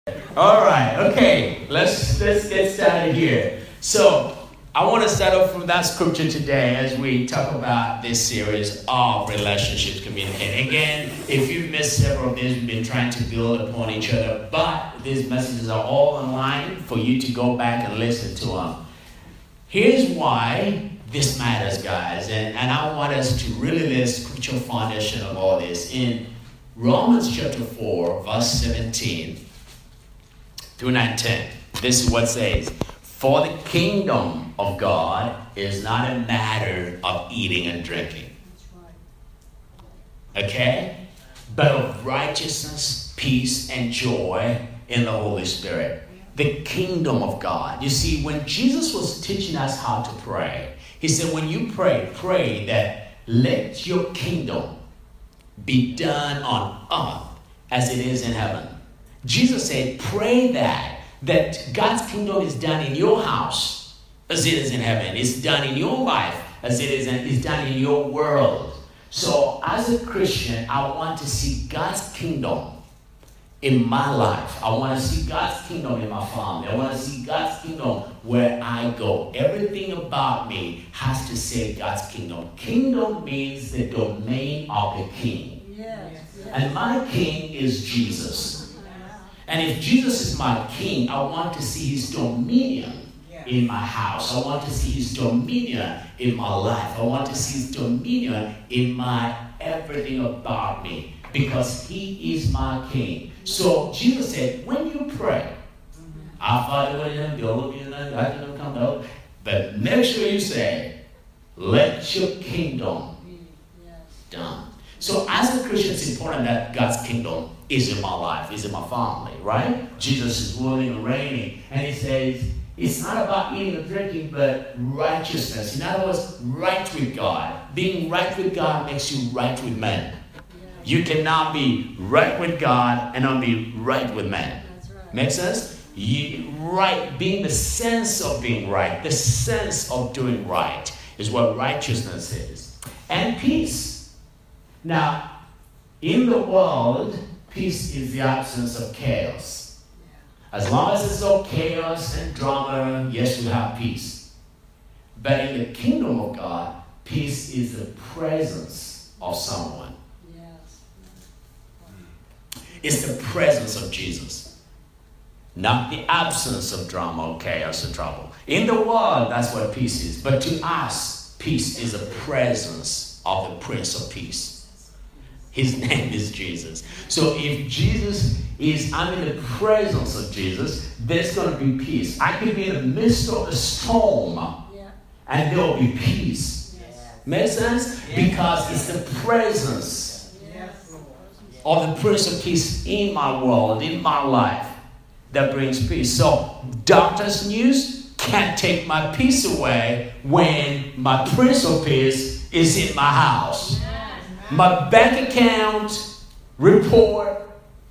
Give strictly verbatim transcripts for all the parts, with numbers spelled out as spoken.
All right, okay, let's let's get started here. So I want to start off from that scripture today as we talk about this series of relationships communicating. Again, if you've missed several of these, we've been trying to build upon each other, but these messages are all online for you to go back and listen to them. Here's why this matters, guys, and, and I want us to really lay the scriptural foundation of all this. In Romans chapter four, verse seventeen through nineteen, this is what it says. For the kingdom of God is not a matter of eating and drinking. Okay? But of righteousness, peace, and joy in the Holy Spirit. The kingdom of God. You see, when Jesus was teaching us how to pray, he said, when you pray, pray that let your kingdom be done on earth as it is in heaven. Jesus said, pray that, that God's kingdom is done in your house as it is in heaven. It's done in your life as it is in, it's done in your world. So as a Christian, I want to see God's kingdom in my life. I want to see God's kingdom in my family. I want to see God's kingdom where I go. Everything about me has to say God's kingdom. Kingdom means the domain of the king. Yes. And my king is Jesus. And if Jesus is my king, I want to see his dominion in my house. I want to see his dominion in my life. I want to see his dominion in my everything about me. Because he is my king. So Jesus said, when you pray, our Father, I come out, but make sure you say, let your kingdom done. So as a Christian, it's important that God's kingdom is in my life, is in my family, right? Jesus is ruling and reigning. And he says, it's not about eating or drinking, but righteousness. In other words, right with God. Being right with God makes you right with men. You cannot be right with God and not be right with man. Right. Make sense? You, right, being the sense of being right, the sense of doing right is what righteousness is. And peace. Now, in the world, peace is the absence of chaos. As long as there's no chaos and drama, yes, we have peace. But in the kingdom of God, peace is the presence of someone. It's the presence of Jesus, not the absence of drama or chaos or trouble. In the world, that's what peace is. But to us, peace is the presence of the Prince of Peace. His name is Jesus. So if Jesus is, I'm in the presence of Jesus, there's going to be peace. I could be in the midst of a storm, and there will be peace. Make sense? Because it's the presence of the Prince of Peace in my world, in my life, that brings peace. So doctor's news can't take my peace away when my Prince of Peace is in my house. My bank account report,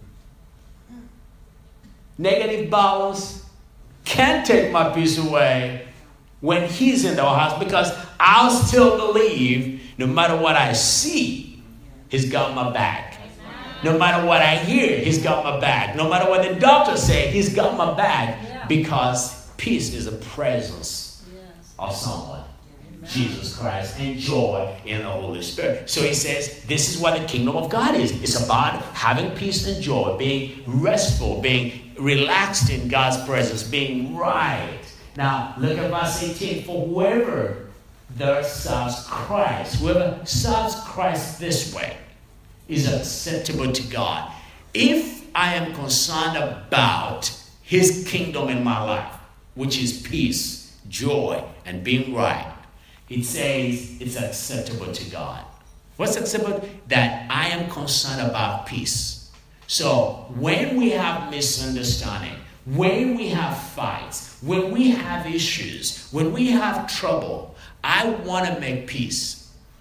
negative balance, can't take my peace away when he's in the house, because I'll still believe no matter what I see, he's got my back. No matter what I hear, he's got my back. No matter what the doctor say, he's got my back. Yeah. Because peace is a presence yes. of someone. Amen. Jesus Christ, and joy in the Holy Spirit. So he says, this is what the kingdom of God is. It's about having peace and joy, being restful, being relaxed in God's presence, being right. Now, look at verse eighteen. For whoever there serves Christ, whoever serves Christ this way, is acceptable to God. If I am concerned about his kingdom in my life, which is peace, joy, and being right, it says it's acceptable to God. What's acceptable? That I am concerned about peace. So when we have misunderstanding, when we have fights, when we have issues, when we have trouble, I want to make peace.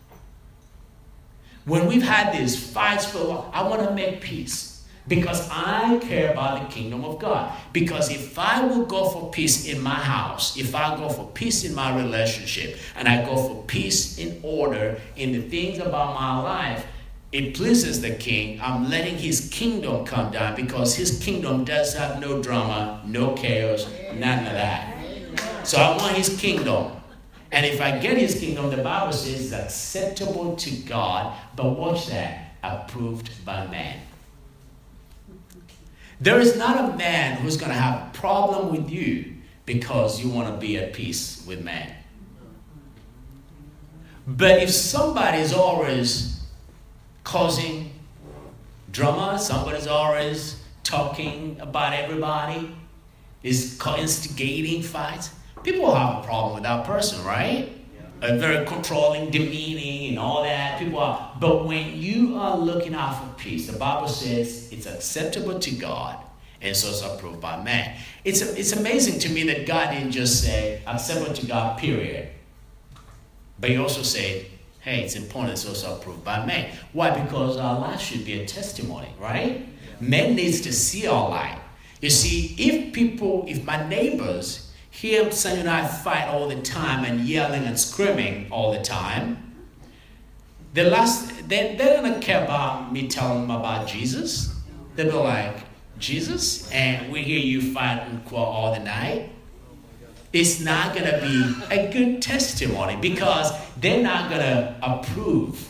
When we've had these fights for a while, I want to make peace because I care about the kingdom of God. Because if I will go for peace in my house, if I go for peace in my relationship, and I go for peace in order in the things about my life, it pleases the king. I'm letting his kingdom come down because his kingdom does have no drama, no chaos, none of that. So I want his kingdom. And if I get his kingdom, the Bible says it's acceptable to God. But watch that, approved by man. There is not a man who's going to have a problem with you because you want to be at peace with man. But if somebody is always causing drama, somebody's always talking about everybody, is instigating fights, people have a problem with that person, right? Yeah. A very controlling, demeaning, and all that. People are. But when you are looking out for peace, the Bible says it's acceptable to God, and so it's approved by man. It's it's amazing to me that God didn't just say acceptable to God, period. But He also said, hey, it's important, it's also approved by man. Why? Because our life should be a testimony, right? Yeah. Man needs to see our life. You see, if people, if my neighbors hear Sonia and I fight all the time and yelling and screaming all the time, the last, they, they're going to care about me telling them about Jesus. They'll be like, Jesus? And we hear you fight and quarrel all the night. It's not going to be a good testimony because they're not going to approve.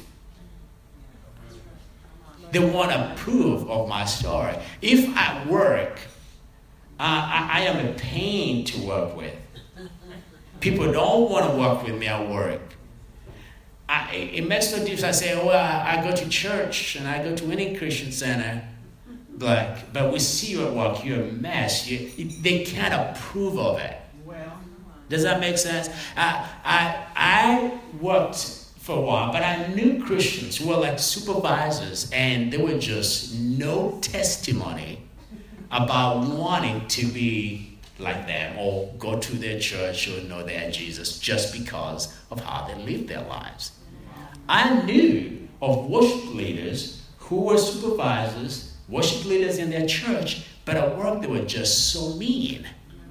They won't approve of my story. If I work, uh, I, I am a pain to work with. People don't want to work with me at work. I, it makes no difference. I say, well, I, I go to church and I go to any Christian center. Like, but we see you at work, you're a mess. You, they can't approve of it. Does that make sense? I, I, I worked for a while, but I knew Christians who were like supervisors, and there were just no testimony about wanting to be like them or go to their church or know they had Jesus just because of how they lived their lives. I knew of worship leaders who were supervisors, worship leaders in their church, but at work they were just so mean.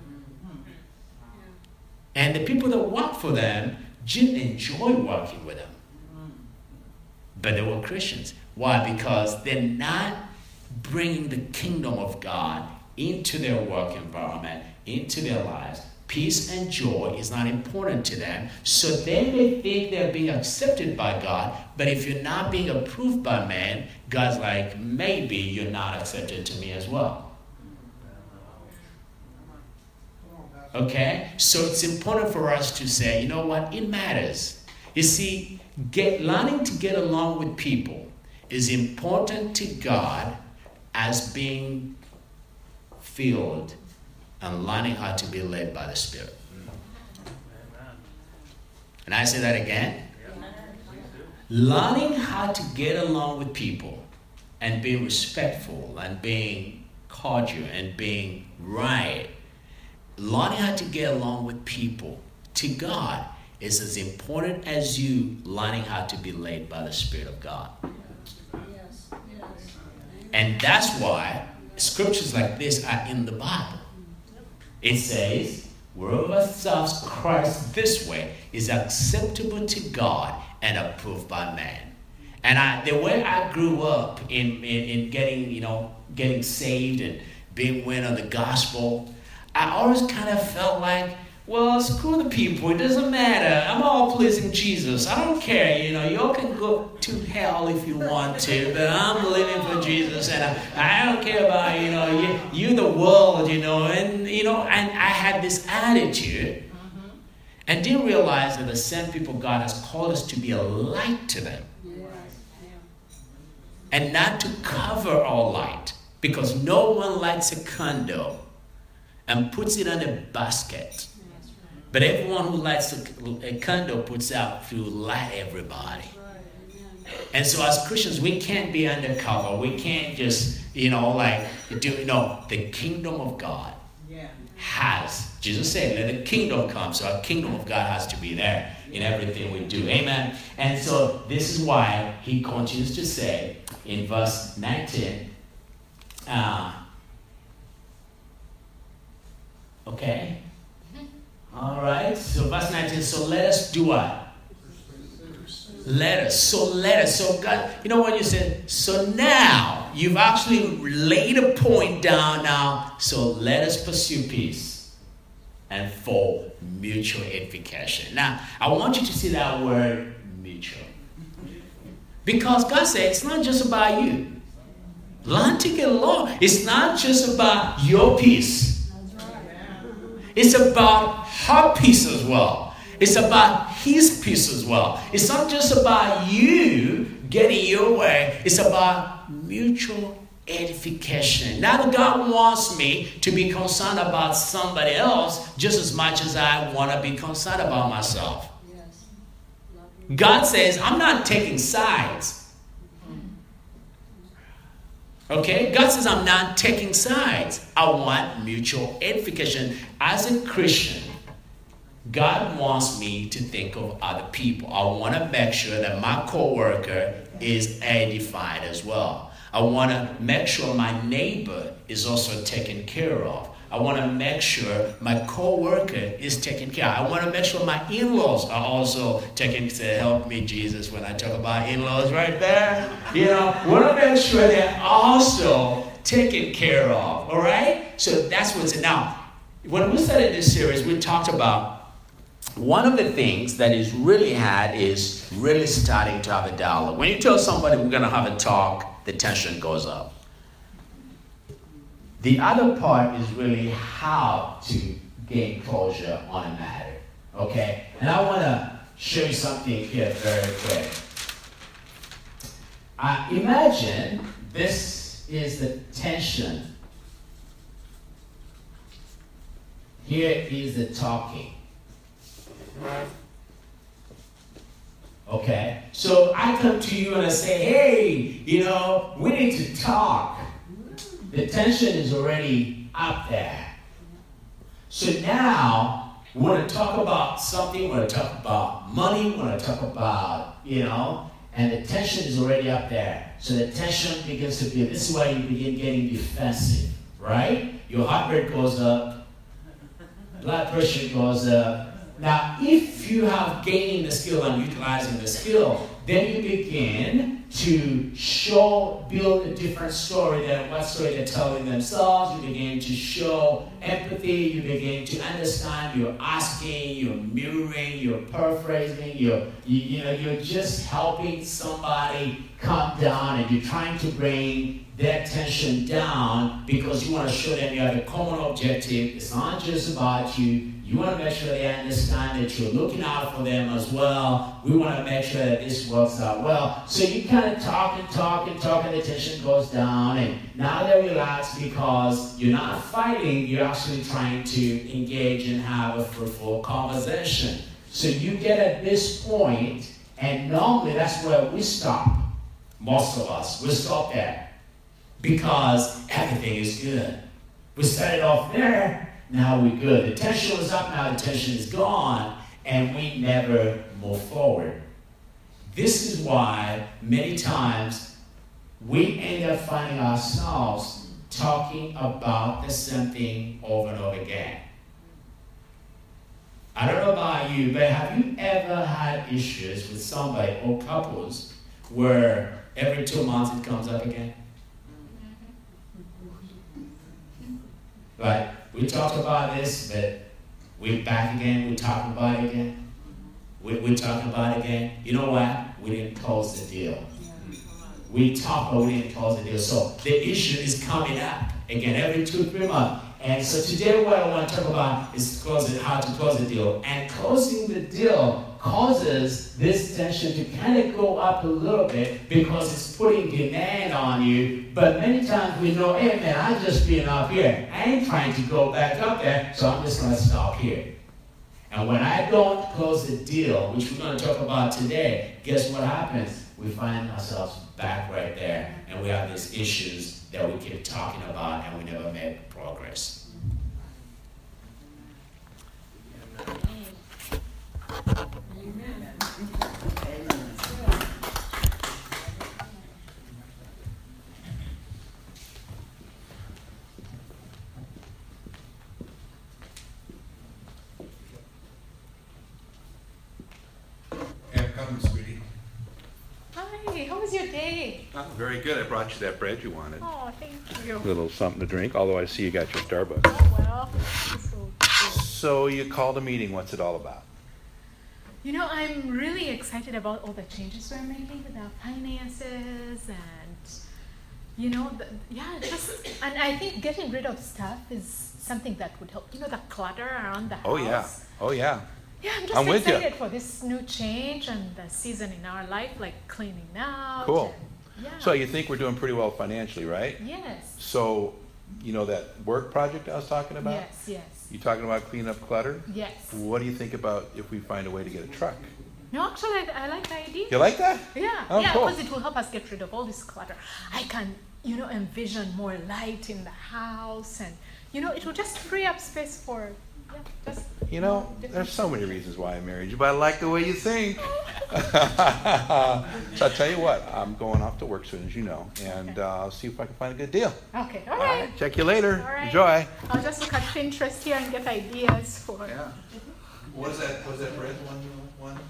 And the people that worked for them didn't enjoy working with them. But they were Christians. Why? Because they're not bringing the kingdom of God into their work environment, into their lives. Peace and joy is not important to them. So they may think they're being accepted by God, but if you're not being approved by man, God's like, maybe you're not accepted to me as well. Okay? So it's important for us to say, you know what? It matters. You see, get, learning to get along with people is important to God as being filled and learning how to be led by the Spirit. And I say that again. Learning how to get along with people and being respectful and being cordial and being right. Learning how to get along with people to God is as important as you learning how to be led by the Spirit of God. Yes, yes. And that's why scriptures like this are in the Bible. It says, whoever serves Christ this way is acceptable to God and approved by man. And I, the way I grew up in, in, in getting, you know, getting saved and being win on the gospel, I always kind of felt like, well, screw the people. It doesn't matter. I'm all pleasing Jesus. I don't care. You know, y'all can go to hell if you want to, but I'm living for Jesus, and I, I don't care about, you know, you, you the world, you know, and, you know, and I had this attitude mm-hmm. and didn't realize that the same people God has called us to be a light to them. Yes. And not to cover our light, because no one lights a candle and puts it on a basket. But everyone who lights a, a candle puts out to light everybody. And so as Christians, we can't be undercover. We can't just, you know, like, do, you know, the kingdom of God has, Jesus said, let the kingdom come. So our kingdom of God has to be there in everything we do. Amen. And so this is why he continues to say in verse nineteen, uh, okay. All right. So verse nineteen. So let us do what? let us. So let us. So God, you know what you said? So now you've actually laid a point down now. So let us pursue peace and for mutual edification. Now, I want you to see that word mutual. Because God said it's not just about you. Learn to get along. It's not just about your peace. It's about her peace as well. It's about his peace as well. It's not just about you getting your way. It's about mutual edification. Now that God wants me to be concerned about somebody else just as much as I want to be concerned about myself. God says, I'm not taking sides. Okay? God says, I'm not taking sides. I want mutual edification. As a Christian, God wants me to think of other people. I want to make sure that my coworker is edified as well. I want to make sure my neighbor is also taken care of. I want to make sure my co-worker is taken care of. I want to make sure my in-laws are also taken care of. Help me, Jesus, when I talk about in-laws right there. You know, I want to make sure they're also taken care of. All right? So that's what's it. Now, when we started this series, we talked about one of the things that is really hard is really starting to have a dialogue. When you tell somebody we're going to have a talk, the tension goes up. The other part is really how to gain closure on a matter. Okay? And I want to show you something here very quick. Uh, imagine this is the tension. Here is the talking. Okay? So I come to you and I say, hey, you know, we need to talk. The tension is already up there. So now, we want to talk about something, we want to talk about money, we want to talk about, you know, and the tension is already up there. So the tension begins to build. This is why you begin getting defensive, right? Your heart rate goes up, blood pressure goes up. Now, if you have gained the skill and utilizing the skill, then you begin to show, build a different story than what story they're telling themselves. You begin to show empathy. You begin to understand. You're asking. You're mirroring. You're paraphrasing. You're, you, you know, you're just helping somebody calm down, and you're trying to bring their tension down because you want to show them you have a common objective. It's not just about you. You want to make sure they understand that you're looking out for them as well. We want to make sure that this works out well. So you kind of talk and talk and talk, and the tension goes down. And now they're relaxed because you're not fighting. You're actually trying to engage and have a fruitful conversation. So you get at this point, and normally that's where we stop. Most of us, we stop there because everything is good. We started off there. Now we're good. The tension was up, now the tension is gone, and we never move forward. This is why many times we end up finding ourselves talking about the same thing over and over again. I don't know about you, but have you ever had issues with somebody or couples where every two months it comes up again? Right? We talked about this, but we're back again. We're talking about it again. We, we're talking about it again. You know what? We didn't close the deal. We talked, but we didn't close the deal. So the issue is coming up again every two, three months. And so today what I want to talk about is closing, how to close the deal. And closing the deal causes this tension to kind of go up a little bit because it's putting demand on you. But many times we know, hey man, I'm just being up here. I ain't trying to go back up there, so I'm just going to stop here. And when I don't close the deal, which we're going to talk about today, guess what happens? We find ourselves back right there, and we have these issues that we keep talking about, and we never made progress. Amen. Yeah, come, sweetie. Hi, how was your day? Oh, very good. I brought you that bread you wanted. Oh, thank you. A little something to drink, although I see you got your Starbucks. Oh, well. So good. So you called a meeting. What's it all about? You know, I'm really excited about all the changes we're making with our finances and, you know, the, yeah, just, and I think getting rid of stuff is something that would help. You know, the clutter around the house. Oh, yeah. Oh, yeah. Yeah, I'm just I'm with excited you. for this new change and the season in our life, like cleaning out. Cool. And, yeah. So you think we're doing pretty well financially, right? Yes. So, you know that work project I was talking about? Yes, yes. You talking about cleaning up clutter? Yes. What do you think about if we find a way to get a truck? No, actually, I, I like the idea. You like that? Yeah, Oh, yeah, cool. because it will help us get rid of all this clutter. I can, you know, envision more light in the house, and you know, it will just free up space for, yeah, just. You know, different there's so many things. reasons why I married you, but I like the way you think. So I'll tell you what, I'm going off to work soon, as you know, and Okay. uh, I'll see if I can find a good deal. Okay, all All right. right, check you later. All right. Enjoy. I'll just look at Pinterest here and get ideas for. Yeah. What is that? Was that bread one? One?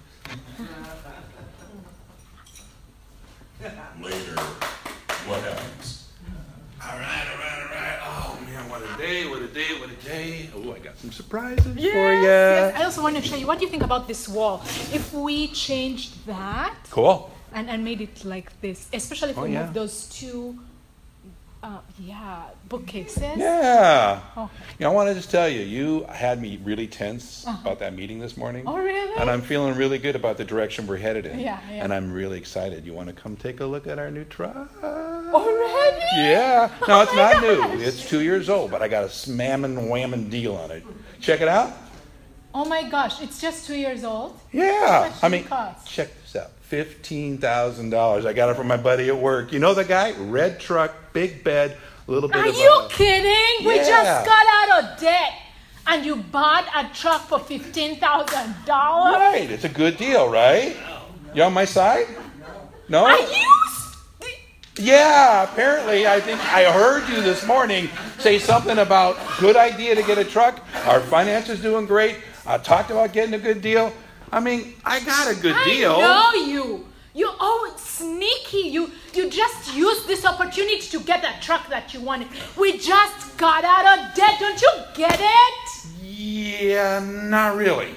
Later, what happens? All right, all right, all right. Oh man, what a day! What a day! What a day! Oh, I got some surprises for Yes, you. yes. I also want to show you. What do you think about this wall? If we changed that Cool. and, and made it like this, especially if Oh, we yeah. move those two, uh, yeah, bookcases. Yeah. Oh. You know, I want to just tell you, you had me really tense Uh-huh. about that meeting this morning. Oh, really? And I'm feeling really good about the direction we're headed in. Yeah, yeah. And I'm really excited. You want to come take a look at our new truck? Already? Yeah. No, Oh it's my not gosh. new. It's two years old, but I got a smamming whamming deal on it. Check it out. Oh my gosh, it's just two years old? Yeah. much I did it mean, cost? check this out. fifteen thousand dollars. I got it from my buddy at work. You know the guy? Red truck, big bed, a little bit Are of you a... kidding? We Yeah. just got out of debt and you bought a truck for fifteen thousand dollars? Right. It's a good deal, right? You on my side? No? Are you? Yeah, apparently, I think I heard you this morning say something about good idea to get a truck. Our finances doing great. I talked about getting a good deal. I mean, I got a good deal. I know you. You're always sneaky. You you just used this opportunity to get that truck that you wanted. We just got out of debt. Don't you get it? Yeah, not really.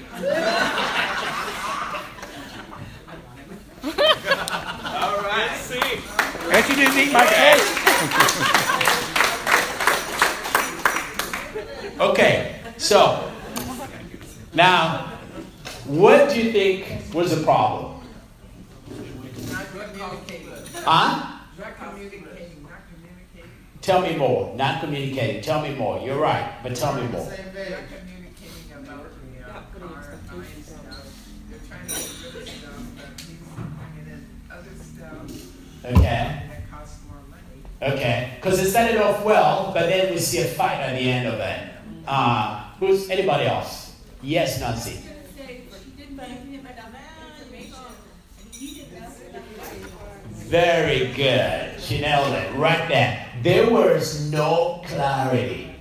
All right, see. And she didn't eat my cake. Okay, so now, what do you think was the problem? Huh? Not communicating, not communicating. Tell me more. Not communicating. Tell me more. You're right, but tell me more. Not communicating about the uh, car buying stuff. They're trying to get rid of stuff, but he's bringing in other stuff. Okay. And it costs more money. Okay. Because it started off well, but then we see a fight at the end of it. Uh, who's anybody else? Yes, Nancy. Very good. She nailed it right there. There was no clarity.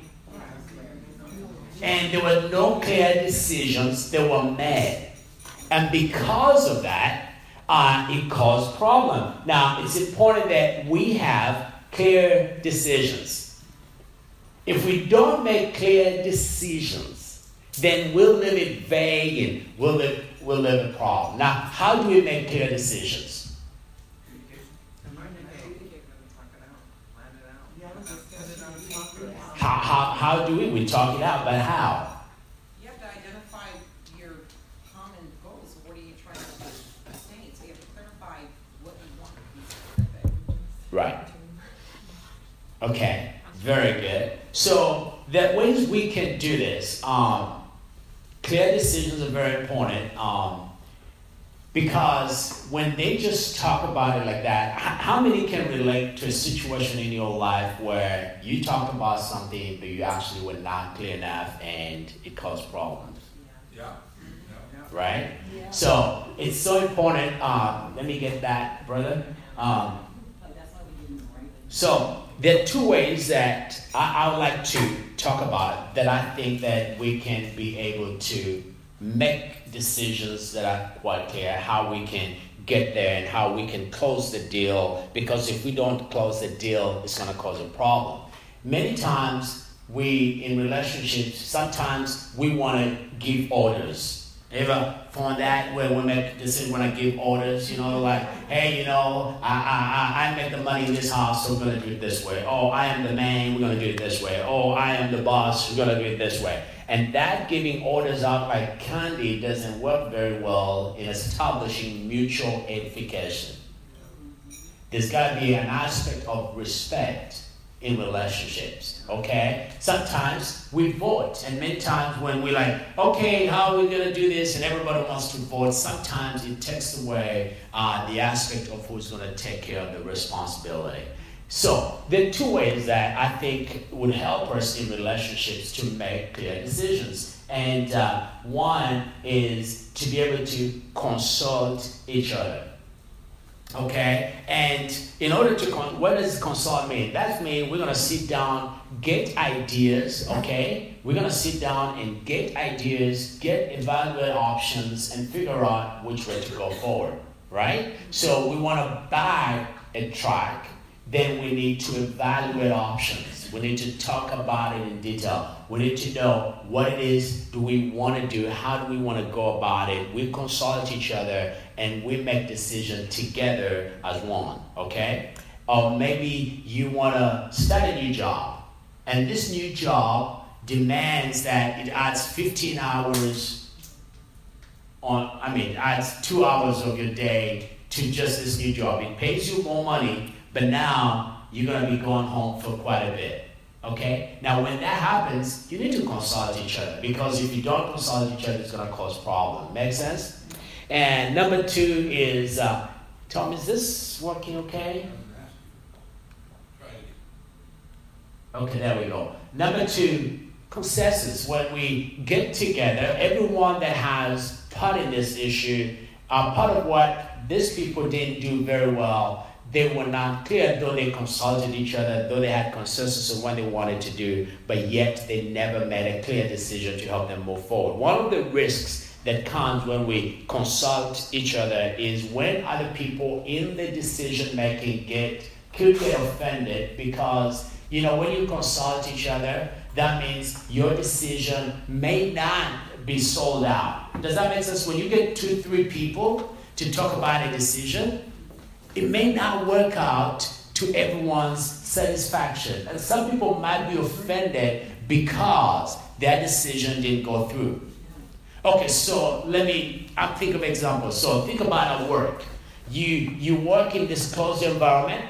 And there were no clear decisions. They were made. And because of that, uh, it caused problem. Now, it's important that we have clear decisions. If we don't make clear decisions, then we'll live in vague and we'll live, we'll live in problem. Now, how do we make clear decisions? How, how, how do we? We talk it out, but how? You have to identify your common goals. What are you trying to attain? So you have to clarify what you want to be specific. Right. Okay. Very good. So the ways we can do this, um, clear decisions are very important. Um, because when they just talk about it like that, h- how many can relate to a situation in your life where you talked about something but you actually were not clear enough and it caused problems? Yeah. Right? So it's so important. Um, let me get that, brother. Um, so there are two ways that I, I would like to talk about that I think that we can be able to make decisions that are quite clear, how we can get there and how we can close the deal, because if we don't close the deal, it's going to cause a problem. Many times we, in relationships, sometimes we want to give orders. Ever find that where we make decisions when I give orders, you know, like, hey, you know, I, I, I make the money in this house, so we're going to do it this way. Oh, I am the man, we're going to do it this way. Oh, I am the boss, we're going to do it this way. And that giving orders out like candy doesn't work very well in establishing mutual edification. There's got to be an aspect of respect in relationships, okay? Sometimes we vote, and many times when we're like, okay, how are we going to do this, and everybody wants to vote, sometimes it takes away uh, the aspect of who's going to take care of the responsibility. So there are two ways that I think would help us in relationships to make clear decisions. And uh, one is to be able to consult each other. Okay, and in order to, con- what does consult mean? That means we're going to sit down, get ideas, okay? We're going to sit down and get ideas, get evaluate options, and figure out which way to go forward, right? So we want to buy a track, then we need to evaluate options. We need to talk about it in detail. We need to know what it is do we want to do, how do we want to go about it. We consult each other and we make decisions together as one, okay? Or maybe you want to start a new job, and this new job demands that it adds fifteen hours on, I mean, adds two hours of your day to just this new job. It pays you more money, but now you're going to be going home for quite a bit, okay? Now, when that happens, you need to consult each other, because if you don't consult each other, it's going to cause problems. Make sense? And number two is, uh, Tom, is this working okay? Okay, there we go. Number two, consensus. When we get together, everyone that has part in this issue, uh, part of what these people didn't do very well, they were not clear, though they consulted each other, though they had consensus of what they wanted to do, but yet they never made a clear decision to help them move forward. One of the risks that comes when we consult each other is when other people in the decision making get quickly offended, because, you know, when you consult each other, that means your decision may not be sold out. Does that make sense? When you get two, three people to talk about a decision, it may not work out to everyone's satisfaction. And some people might be offended because their decision didn't go through. Okay, so let me, I'll think of examples. So think about at work. You, you work in this closed environment,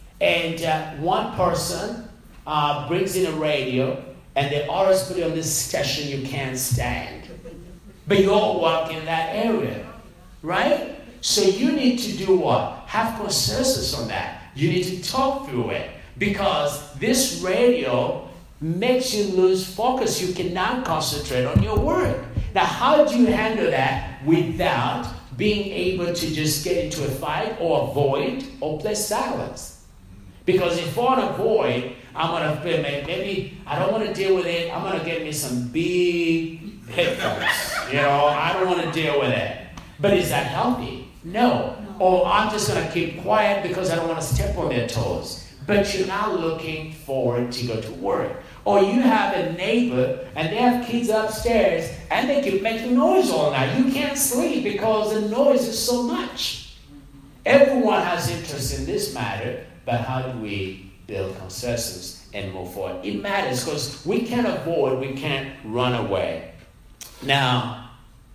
and uh, one person uh, brings in a radio, and they always put it on this station you can't stand. But you all work in that area, right? So you need to do what? Have consensus on that. You need to talk through it, because this radio makes you lose focus. You cannot concentrate on your work. Now, how do you handle that without being able to just get into a fight or avoid or play silence? Because if I want to avoid, I'm going to play, maybe I don't want to deal with it. I'm going to get me some big headphones. You know, I don't want to deal with it. But is that healthy? No. Or I'm just going to keep quiet because I don't want to step on their toes. But you're not looking forward to go to work. Or you have a neighbor and they have kids upstairs and they keep making noise all night. You can't sleep because the noise is so much. Everyone has interest in this matter, but how do we build consensus and move forward? It matters because we can't avoid, we can't run away. Now,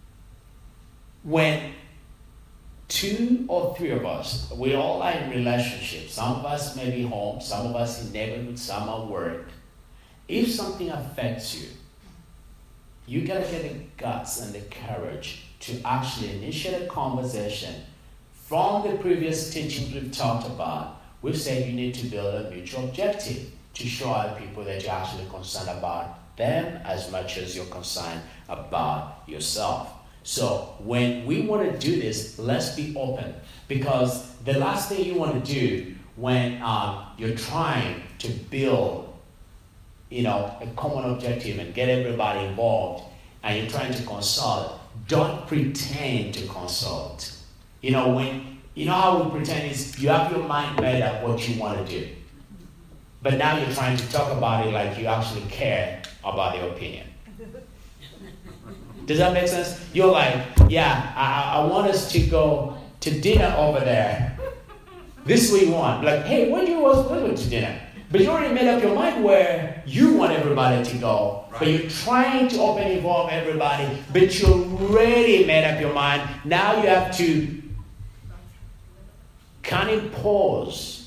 when two or three of us, we all are in relationships. Some of us may be home, some of us in neighborhood, some at work. If something affects you, you gotta get the guts and the courage to actually initiate a conversation. From the previous teachings we've talked about, we've said you need to build a mutual objective to show other people that you're actually concerned about them as much as you're concerned about yourself. So when we want to do this, let's be open, because the last thing you want to do when um, you're trying to build, you know, a common objective and get everybody involved, and you're trying to consult, don't pretend to consult. You know, when you know how we pretend is you have your mind made up what you want to do. But now you're trying to talk about it like you actually care about their opinion. Does that make sense? You're like, yeah, I, I want us to go to dinner over there. This is what you want. Like, hey, when do you want to go to dinner? But you already made up your mind where you want everybody to go. Right. But you're trying to open involve everybody, but you already made up your mind. Now you have to kind of pause,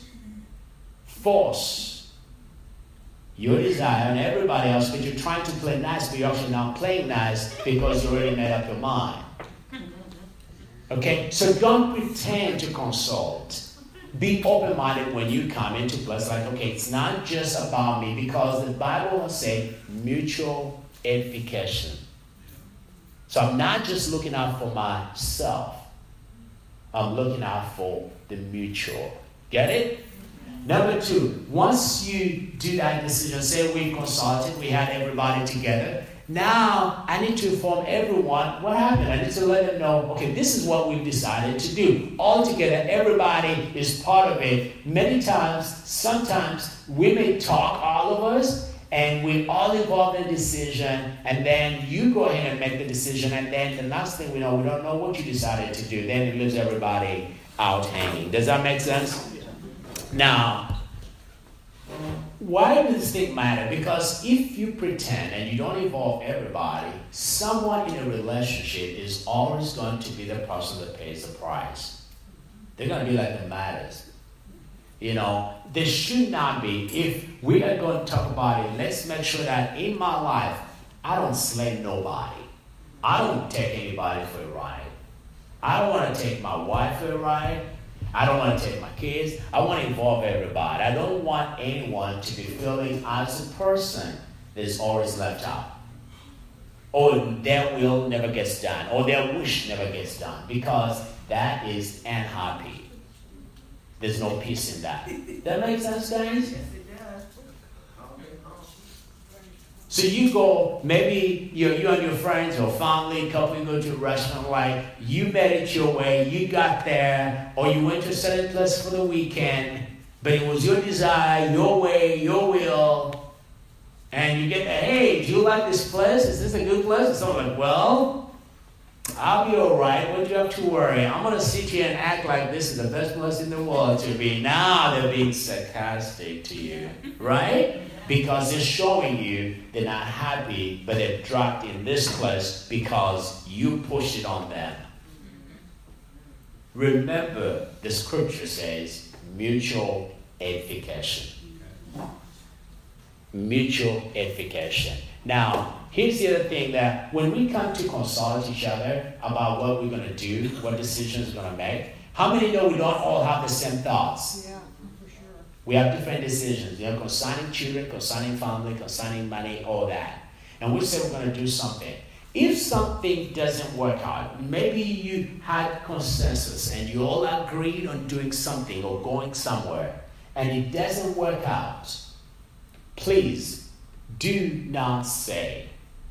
force your desire on everybody else, but you're trying to play nice, but you're actually not playing nice because you already made up your mind. Okay? So don't pretend to consult. Be open-minded when you come into place. Like, okay, it's not just about me, because the Bible will say mutual edification. So I'm not just looking out for myself. I'm looking out for the mutual. Get it? Number two, once you do that decision, say we consulted, we had everybody together. Now, I need to inform everyone what happened. I need to let them know, okay, this is what we've decided to do. All together, everybody is part of it. Many times, sometimes, we may talk, all of us, and we're all involved in the decision, and then you go ahead and make the decision, and then the last thing we know, we don't know what you decided to do. Then it leaves everybody out hanging. Does that make sense? Now, why does this thing matter? Because if you pretend and you don't involve everybody, someone in a relationship is always going to be the person that pays the price. They're going to be like the matters. You know, there should not be. If we are going to talk about it, let's make sure that in my life, I don't slay nobody. I don't take anybody for a ride. I don't want to take my wife for a ride. I don't want to take my kids. I want to involve everybody. I don't want anyone to be feeling as a person that is always left out. Or their will never gets done. Or their wish never gets done. Because that is unhappy. There's no peace in that. That makes sense, guys? So you go, maybe you you and your friends or family, couple, you go to a restaurant, like you made it your way, you got there, or you went to a certain place for the weekend, but it was your desire, your way, your will, and you get there, hey, do you like this place? Is this a good place? And someone's like, well, I'll be all right. What do you have to worry? I'm going to sit here and act like this is the best place in the world to be. Now they're being sarcastic to you, right? Because they're showing you they're not happy, but they're trapped in this place because you pushed it on them. Remember, the scripture says mutual edification. Mutual edification. Now, here's the other thing, that when we come to consult each other about what we're going to do, what decisions we're going to make, how many know we don't all have the same thoughts? Yeah. We have different decisions, you know, concerning children, concerning family, concerning money, all that. And we say we're going to do something. If something doesn't work out, maybe you had consensus and you all agreed on doing something or going somewhere, and it doesn't work out, please do not say,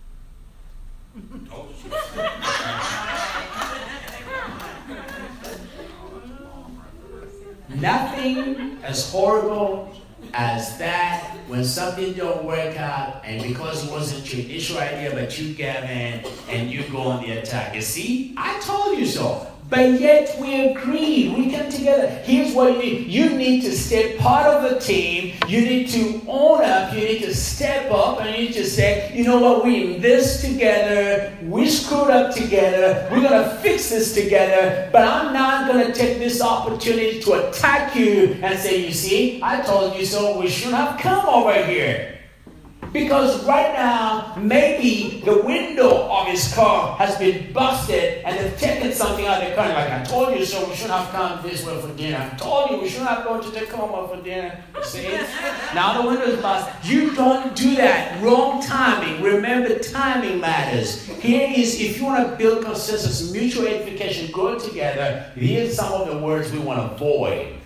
nothing as horrible as that when something don't work out, and because it wasn't your initial idea, but you gave in and you go on the attack. You see, I told you so. But yet we agreed. We came together. Here's what you need. You need to stay part of the team. You need to own up. You need to step up, and you need to say, you know what, we're in this together. We screwed up together. We're going to fix this together. But I'm not going to take this opportunity to attack you and say, you see, I told you so. We shouldn't have come over here. Because right now, maybe the window of his car has been busted and they've taken something out of the car. Like, I told you so, we shouldn't have come this way for dinner. I told you we shouldn't have gone to Tacoma for dinner. See? Now the window is busted. You don't do that. Wrong timing. Remember, timing matters. Here is, if you want to build consensus, mutual edification, grow together, here's some of the words we want to avoid.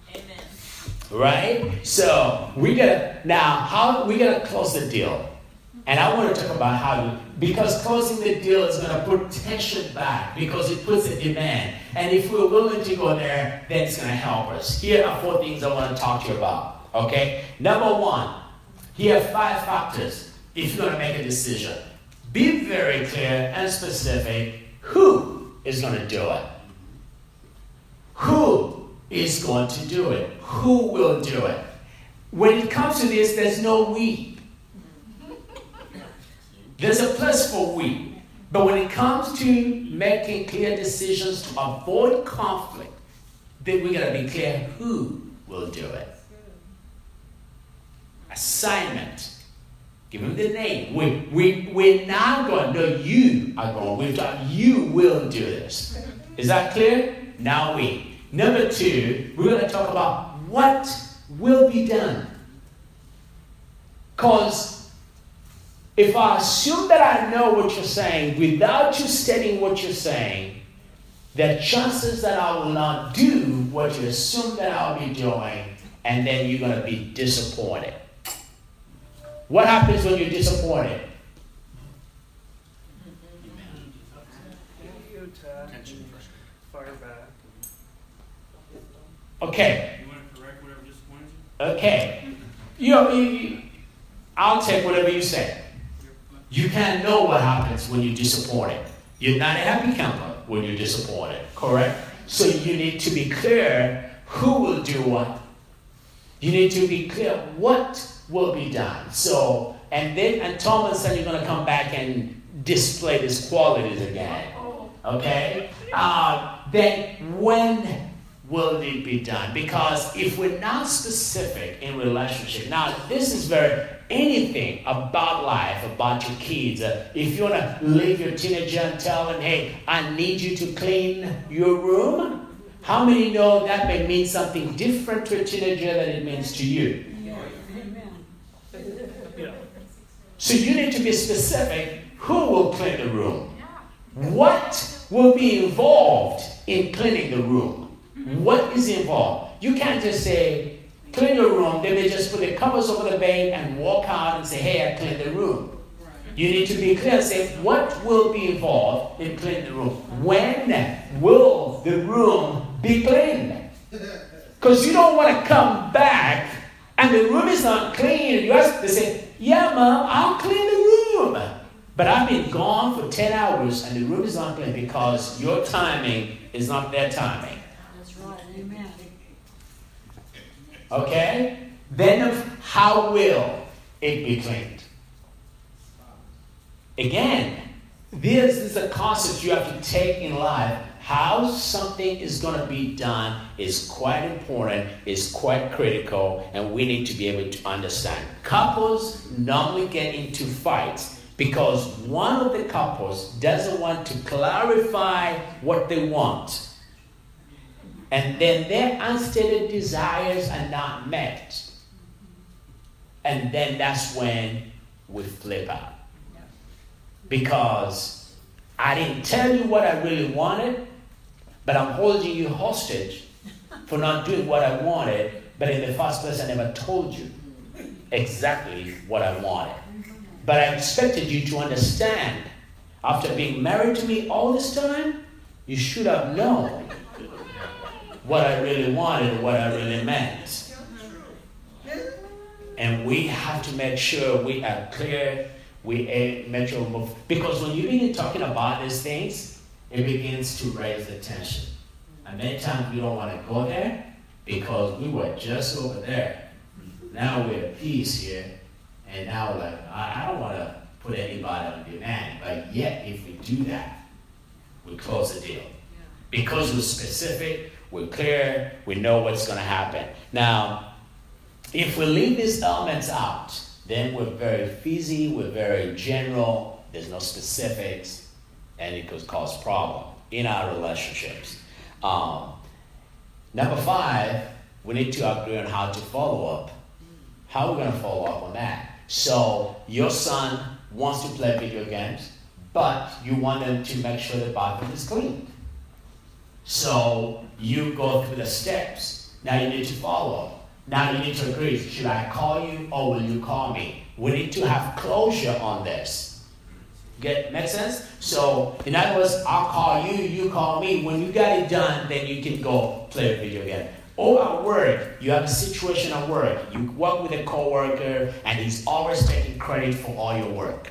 Right? So we gotta now how we gotta close the deal. And I want to talk about how to, because closing the deal is going to put tension back because it puts a demand. And if we're willing to go there, then it's going to help us. Here are four things I want to talk to you about. Okay? Number one, here are five factors if you're going to make a decision. Be very clear and specific who is going to do it. Who is going to do it? Who will do it? When it comes to this, there's no we. There's a place for we. But when it comes to making clear decisions to avoid conflict, then we got to be clear who will do it. Assignment. Give him the name. We, we, we're not going, no, you are going. We've done, you will do this. Is that clear? Now we. Number two, we're going to talk about what will be done. Because if I assume that I know what you're saying without you stating what you're saying, there are chances that I will not do what you assume that I'll be doing, and then you're going to be disappointed. What happens when you're disappointed? Tension, Fire back. Okay. You want to correct whatever disappointed you? Okay. You know, you, you, I'll take whatever you say. You can't know what happens when you're disappointed. You're not a happy camper when you're disappointed, correct? So you need to be clear who will do what. You need to be clear what will be done. So, and then, and Thomas said you're going to come back and display these qualities again. Okay? Uh, then when will it be done? Because if we're not specific in relationship, now this is very, anything about life, about your kids, uh, if you want to leave your teenager and tell them, hey, I need you to clean your room, how many know that may mean something different to a teenager than it means to you? So you need to be specific. Who will clean the room? What will be involved in cleaning the room? What is involved? You can't just say, clean your room. They may just put the covers over the bed and walk out and say, hey, I cleaned the room. You need to be clear and say, what will be involved in cleaning the room? When will the room be cleaned? Because you don't want to come back and the room is not clean. You ask, they say, yeah, Mom, I'll clean the room. But I've been gone for ten hours and the room is not clean because your timing is not their timing. That's right. Amen. Okay? Then how will it be cleaned? Again, this is a concept you have to take in life. How something is going to be done is quite important, is quite critical, and we need to be able to understand. Couples normally get into fights because one of the couples doesn't want to clarify what they want. And then their unstated desires are not met. And then that's when we flip out. Because I didn't tell you what I really wanted, but I'm holding you hostage for not doing what I wanted, but in the first place I never told you exactly what I wanted. But I expected you to understand. After being married to me all this time, you should have known what I really wanted, what I really meant. And we have to make sure we are clear, we make sure we move. Because when you begin talking about these things, it begins to raise the tension. And many times we don't want to go there because we were just over there. Now we're at peace here. And now like, I, I don't want to put anybody on demand. But yet, if we do that, we close the deal. Because we're specific, we're clear, we know what's going to happen. Now, if we leave these elements out, then we're very fuzzy, we're very general, there's no specifics, and it could cause problem in our relationships. Um, number five, we need to agree on how to follow up. How are we going to follow up on that? So your son wants to play video games, but you want them to make sure the bathroom is clean. So you go through the steps. Now you need to follow up. Now you need to agree, should I call you or will you call me? We need to have closure on this. Get, make sense? So, in other words, I'll call you, you call me. When you got it done, then you can go play a video game. Or at work, you have a situation at work. You work with a coworker and he's always taking credit for all your work.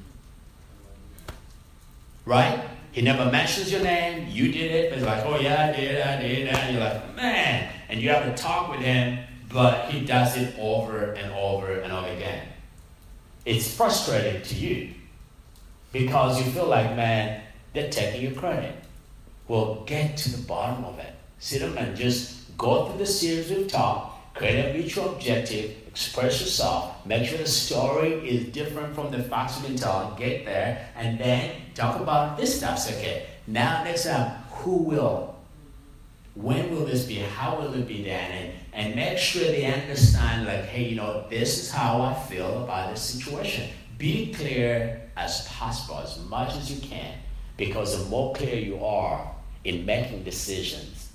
Right? He never mentions your name. You did it. But it's like, oh yeah, I did, I did. And you're like, man. And you have to talk with him, but he does it over and over and over again. It's frustrating to you because you feel like, man, they're taking your credit. Well, get to the bottom of it. Sit down and just go through the series we've taught, create a mutual objective, express yourself, make sure the story is different from the facts you've been telling, get there, and then talk about this stuff. So, okay, now next time, who will? When will this be? How will it be done? And, and make sure they understand, like, hey, you know, this is how I feel about this situation. Be clear as possible, as much as you can, because the more clear you are in making decisions,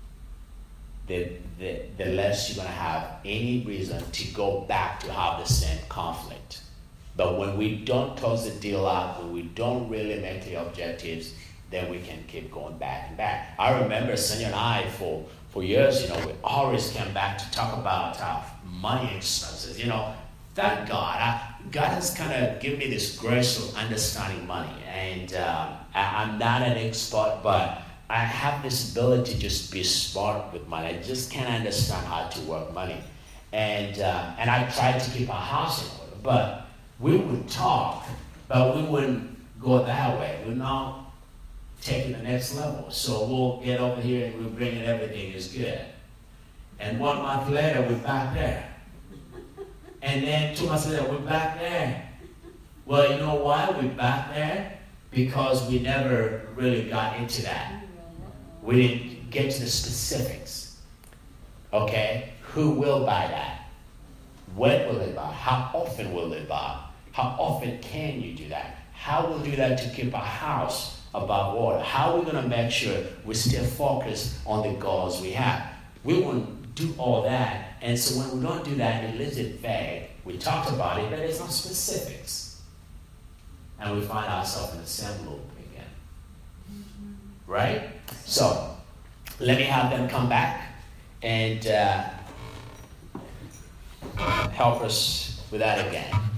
the, the, the less you're going to have any reason to go back to have the same conflict. But when we don't close the deal out, when we don't really make the objectives, then we can keep going back and back. I remember Sonia and I, for, for years, you know, we always came back to talk about our money expenses. You know, thank God. I, God has kind of given me this grace of understanding money. And um, I, I'm not an expert, but I have this ability to just be smart with money. I just can't understand how to work money. And, uh, and I tried to keep our house in order. But we would talk, but we wouldn't go that way. We're not taking the next level. So we'll get over here and we'll bring in everything is good. And one month later, we're back there. And then two months later, we're back there. Well, you know why we're back there? Because we never really got into that. We didn't get to the specifics. Okay? Who will buy that? When will they buy? How often will they buy? How often can you do that? How will we do that to keep our house above water? How are we going to make sure we stay focused on the goals we have? We won't do all that. And so when we don't do that, it leaves it vague. We talked about it, but there's no specifics. And we find ourselves in the same loop again. Right? So, let me have them come back and uh, help us with that again.